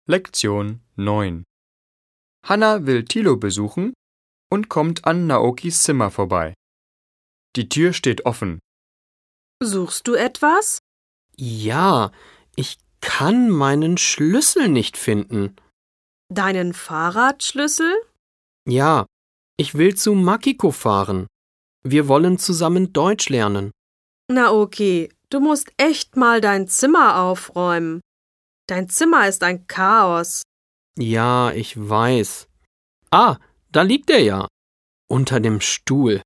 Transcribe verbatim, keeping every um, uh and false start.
Lektion neun. Hana will Thilo besuchen und kommt an Naokis Zimmer vorbei. Die Tür steht offen. Suchst du etwas? Ja, ich kann meinen Schlüssel nicht finden. Deinen Fahrradschlüssel? Ja, ich will zu Makiko fahren. Wir wollen zusammen Deutsch lernen. Naoki, du musst echt mal dein Zimmer aufräumen. Dein Zimmer ist ein Chaos. Ja, ich weiß. Ah, da liegt er ja. Unter dem Stuhl.